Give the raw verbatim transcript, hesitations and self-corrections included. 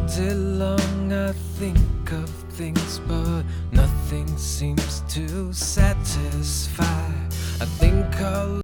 day long I think of things, but nothing seems to satisfy. I think I'll